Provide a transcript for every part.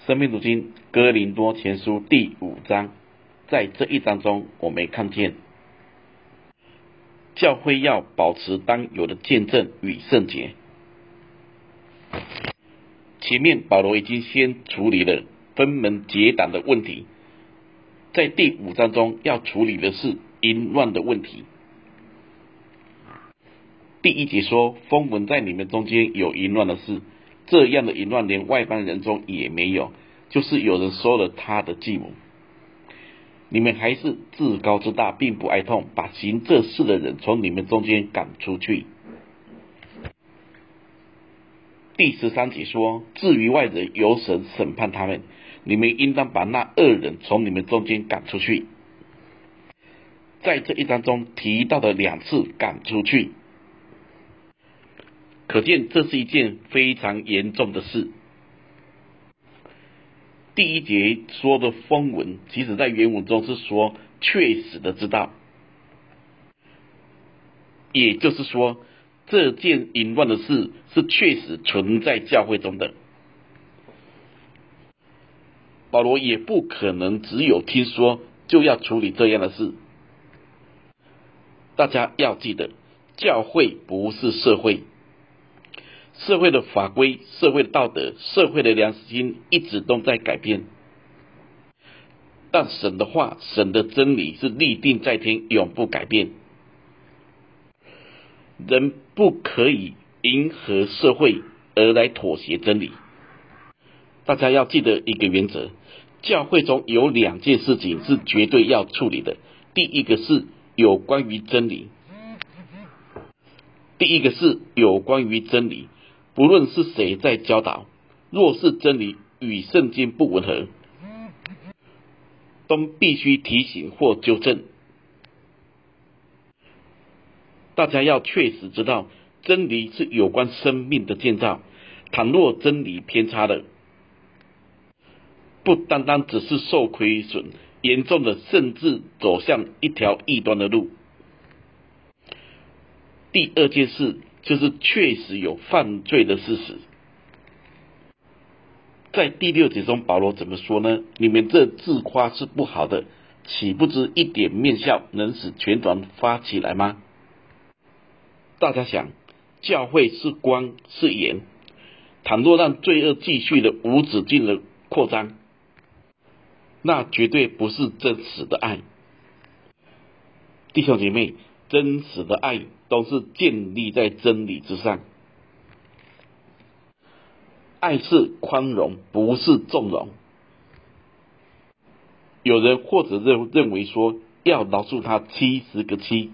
生命读经哥林多前书第5章，在这一章中，我们看见教会要保持当有的见证与圣洁。前面保罗已经先处理了分门结党的问题，在第5章中要处理的是淫乱的问题。第1节说，风闻在你们中间有淫乱的事，这样的淫乱连外邦人中也没有，就是有人收了他的继母。你们还是自高自大，并不哀痛，把行这事的人从你们中间赶出去。第13节说，至于外人，由神审判他们，你们应当把那恶人从你们中间赶出去。在这一章中提到的2次赶出去，可见这是一件非常严重的事。第1节说的风闻，其实在原文中是说确实的知道，也就是说这件淫乱的事是确实存在教会中的。保罗也不可能只有听说就要处理这样的事。大家要记得，教会不是社会，社会的法规、社会的道德、社会的良心一直都在改变，但神的话、神的真理是立定在天，永不改变。人不可以迎合社会而来妥协真理。大家要记得一个原则，教会中有2件事情是绝对要处理的。第一个是有关于真理，不论是谁在教导，若是真理与圣经不吻合，都必须提醒或纠正。大家要确实知道，真理是有关生命的建造，倘若真理偏差了，不单单只是受亏损，严重的甚至走向一条异端的路。第2件事就是确实有犯罪的事实。在第6节中，保罗怎么说呢？你们这自夸是不好的，岂不知一点面笑能使全团发起来吗？大家想，教会是光是盐，倘若让罪恶继续的无止境的扩张，那绝对不是真实的爱。弟兄姐妹，真实的爱都是建立在真理之上。爱是宽容，不是纵容。有人或者认为说要饶恕他70个7，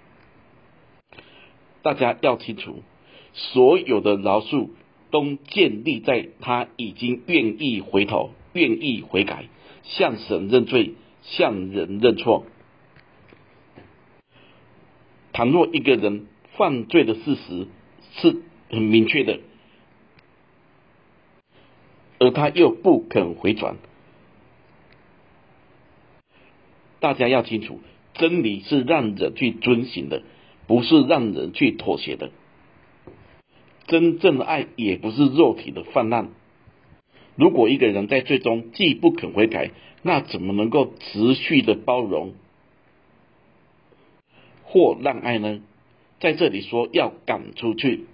大家要清楚，所有的饶恕都建立在他已经愿意回头、愿意悔改，向神认罪，向人认错。倘若一个人犯罪的事实是很明确的，而他又不肯回转，大家要清楚，真理是让人去遵行的，不是让人去妥协的。真正的爱也不是肉体的泛滥。如果一个人在最终既不肯悔改，那怎么能够持续的包容或让爱呢？在这里说要赶出去，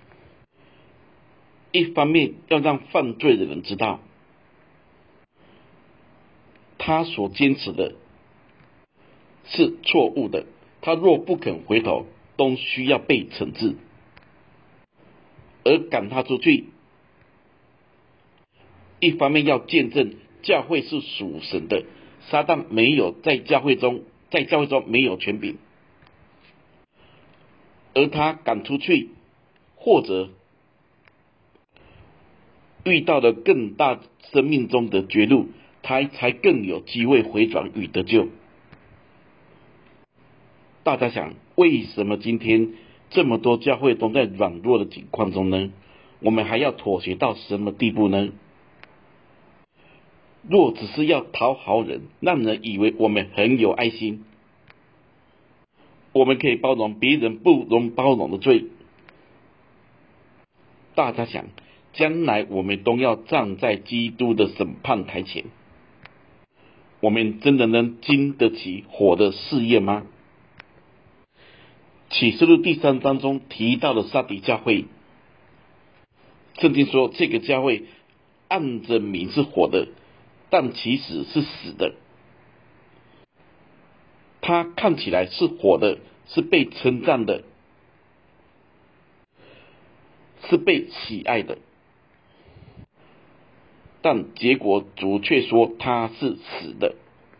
一方面要让犯罪的人知道，他所坚持的是错误的，他若不肯回头，都需要被惩治。而赶他出去，一方面要见证教会是属神的，撒旦没有在教会中没有权柄，而他赶出去，或者遇到了更大生命中的绝路，他才更有机会回转与得救。大家想，为什么今天这么多教会都在软弱的境况中呢？我们还要妥协到什么地步呢？若只是要讨好人，让人以为我们很有爱心，我们可以包容别人不容包容的罪。大家想， 将来我们都要站在基督的审判台前。我们真的能经得起火的试验吗？启示录第3章中提到的撒底教会，圣经说这个教会按着名是活的，但其实是死的。它看起来是活的，是被称赞的，是被喜爱的，但结果主却说它是死的。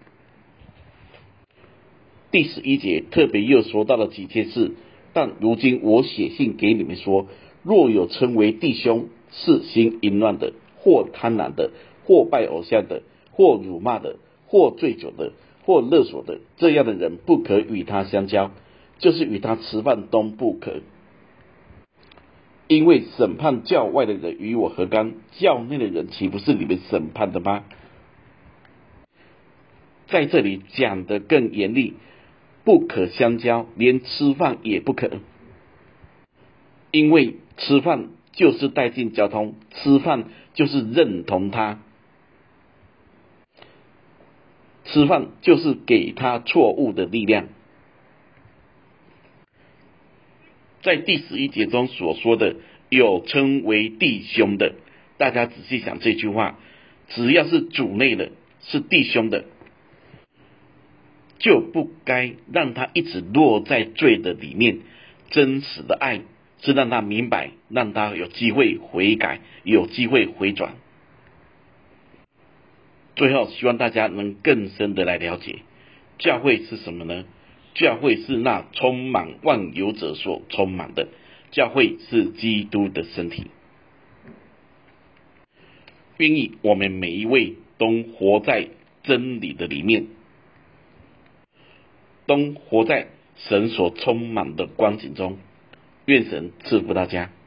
第11节特别又说到了几件事，但如今我写信给你们说，若有称为弟兄，是行淫乱的，或贪婪的，或拜偶像的，或辱骂的，或醉酒的，或勒索的，这样的人不可与他相交，就是与他吃饭都不可。因为审判教外的人与我何干？教内的人岂不是你们审判的吗？在这里讲得更严厉，不可相交，连吃饭也不可。因为吃饭就是带进交通，吃饭就是认同他，吃饭就是给他错误的力量。在第11节中所说的有称为弟兄的，大家仔细想这句话，只要是主内的，是弟兄的，就不该让他一直落在罪的里面。真实的爱是让他明白，让他有机会悔改，有机会回转。最后希望大家能更深的来了解教会是什么呢？教会是那充满万有者所充满的，教会是基督的身体。愿意我们每一位都活在真理的里面，都活在神所充满的光景中。愿神赐福大家。